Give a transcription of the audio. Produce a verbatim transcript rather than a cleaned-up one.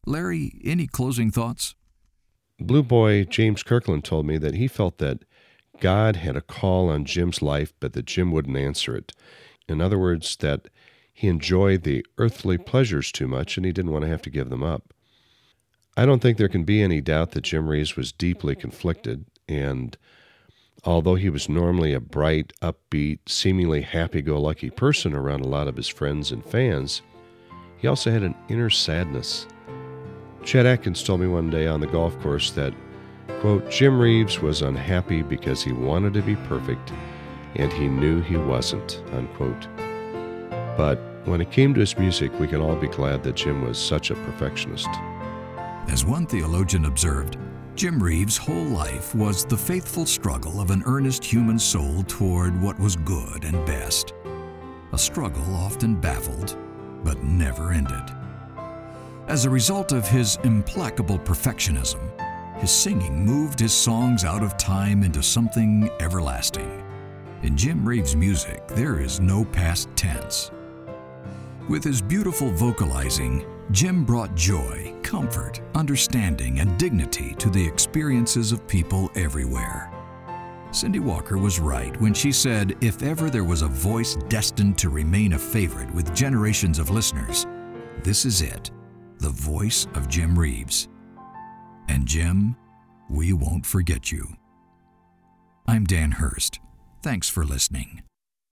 Larry, any closing thoughts? Blue Boy James Kirkland told me that he felt that God had a call on Jim's life, but that Jim wouldn't answer it. In other words, that he enjoyed the earthly pleasures too much and he didn't want to have to give them up. I don't think there can be any doubt that Jim Reeves was deeply conflicted, and although he was normally a bright, upbeat, seemingly happy-go-lucky person around a lot of his friends and fans, he also had an inner sadness. Chet Atkins told me one day on the golf course that, quote, Jim Reeves was unhappy because he wanted to be perfect and he knew he wasn't, unquote. But when it came to his music, we can all be glad that Jim was such a perfectionist. As one theologian observed, Jim Reeves' whole life was the faithful struggle of an earnest human soul toward what was good and best. A struggle often baffled, but never ended. As a result of his implacable perfectionism, his singing moved his songs out of time into something everlasting. In Jim Reeves' music, there is no past tense. With his beautiful vocalizing, Jim brought joy, comfort, understanding, and dignity to the experiences of people everywhere. Cindy Walker was right when she said, if ever there was a voice destined to remain a favorite with generations of listeners, this is it, the voice of Jim Reeves. And Jim, we won't forget you. I'm Dan Hurst. Thanks for listening.